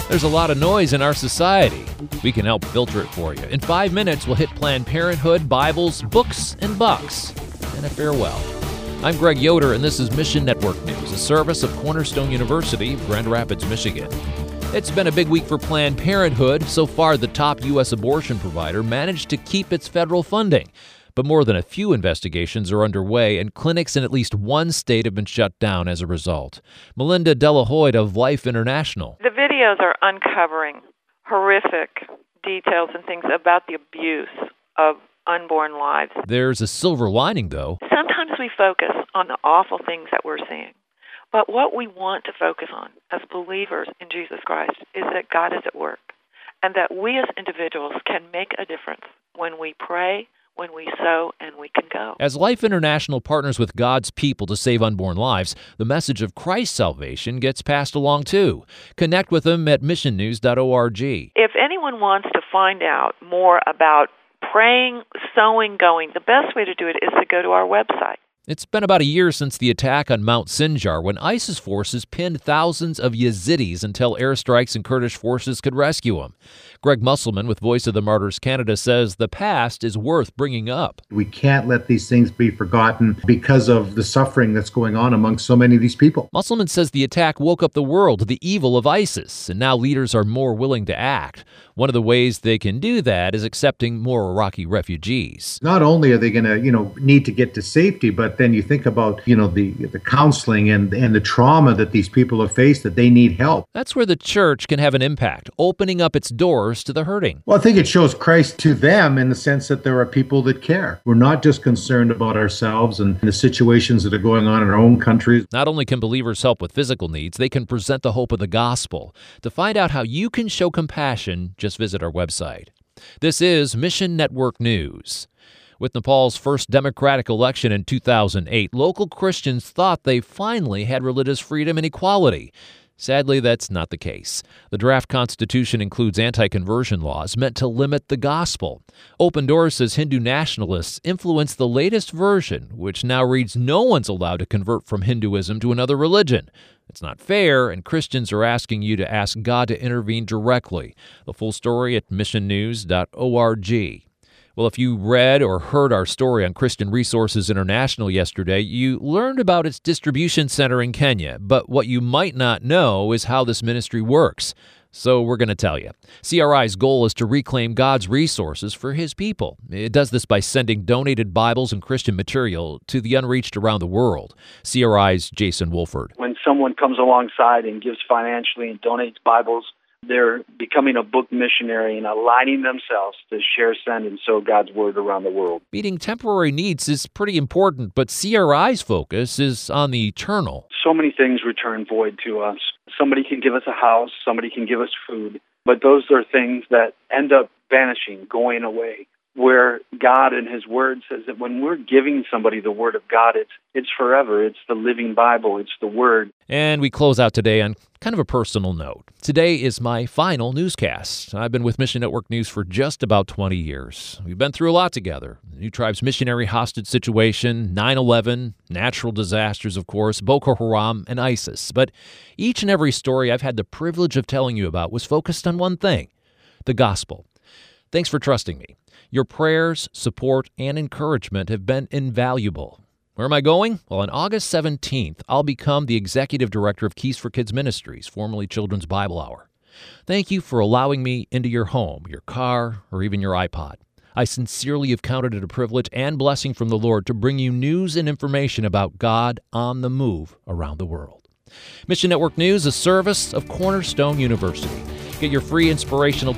There's a lot of noise in our society. We can help filter it for you. In 5 minutes, we'll hit Planned Parenthood, Bibles, books, and bucks. And a farewell. I'm Greg Yoder, and this is Mission Network News, a service of Cornerstone University, Grand Rapids, Michigan. It's been a big week for Planned Parenthood. So far, the top U.S. abortion provider managed to keep its federal funding. But more than a few investigations are underway, and clinics in at least one state have been shut down as a result. Melinda Delahoyde of Life International. The videos are uncovering horrific details and things about the abuse of unborn lives. There's a silver lining, though. Sometimes we focus on the awful things that we're seeing. But what we want to focus on as believers in Jesus Christ is that God is at work and that we as individuals can make a difference when we pray, when we sow, and we can go. As Life International partners with God's people to save unborn lives, the message of Christ's salvation gets passed along too. Connect with them at missionnews.org. If anyone wants to find out more about praying, sowing, going, the best way to do it is to go to our website. It's been about a year since the attack on Mount Sinjar, when ISIS forces pinned thousands of Yazidis until airstrikes and Kurdish forces could rescue them. Greg Musselman with Voice of the Martyrs Canada says the past is worth bringing up. We can't let these things be forgotten because of the suffering that's going on among so many of these people. Musselman says the attack woke up the world to the evil of ISIS, and now leaders are more willing to act. One of the ways they can do that is accepting more Iraqi refugees. Not only are they going to, need to get to safety, but then you think about, the counseling and the trauma that these people have faced, that they need help. That's where the church can have an impact, opening up its doors to the hurting. Well, I think it shows Christ to them in the sense that there are people that care. We're not just concerned about ourselves and the situations that are going on in our own countries. Not only can believers help with physical needs, they can present the hope of the gospel. To find out how you can show compassion, just visit our website. This is Mission Network News. With Nepal's first democratic election in 2008, local Christians thought they finally had religious freedom and equality. Sadly, that's not the case. The draft constitution includes anti-conversion laws meant to limit the gospel. Open Doors says Hindu nationalists influenced the latest version, which now reads no one's allowed to convert from Hinduism to another religion. It's not fair, and Christians are asking you to ask God to intervene directly. The full story at missionnews.org. Well, if you read or heard our story on Christian Resources International yesterday, you learned about its distribution center in Kenya. But what you might not know is how this ministry works. So we're going to tell you. CRI's goal is to reclaim God's resources for His people. It does this by sending donated Bibles and Christian material to the unreached around the world. CRI's Jason Wolford. When someone comes alongside and gives financially and donates Bibles, they're becoming a book missionary and aligning themselves to share, send, and sow God's word around the world. Meeting temporary needs is pretty important, but CRI's focus is on the eternal. So many things return void to us. Somebody can give us a house, somebody can give us food, but those are things that end up vanishing, going away. Where God in His Word says that when we're giving somebody the Word of God, it's forever. It's the living Bible. It's the Word. And we close out today on kind of a personal note. Today is my final newscast. I've been with Mission Network News for just about 20 years. We've been through a lot together. The New Tribes missionary hostage situation, 9/11, natural disasters, of course, Boko Haram, and ISIS. But each and every story I've had the privilege of telling you about was focused on one thing: the gospel. Thanks for trusting me. Your prayers, support, and encouragement have been invaluable. Where am I going? Well, on August 17th, I'll become the Executive Director of Keys for Kids Ministries, formerly Children's Bible Hour. Thank you for allowing me into your home, your car, or even your iPod. I sincerely have counted it a privilege and blessing from the Lord to bring you news and information about God on the move around the world. Mission Network News, a service of Cornerstone University. Get your free inspirational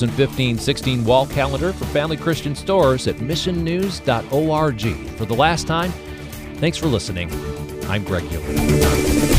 2015-16 wall calendar for Family Christian stores at missionnews.org. For the last time, thanks for listening. I'm Greg Yoder.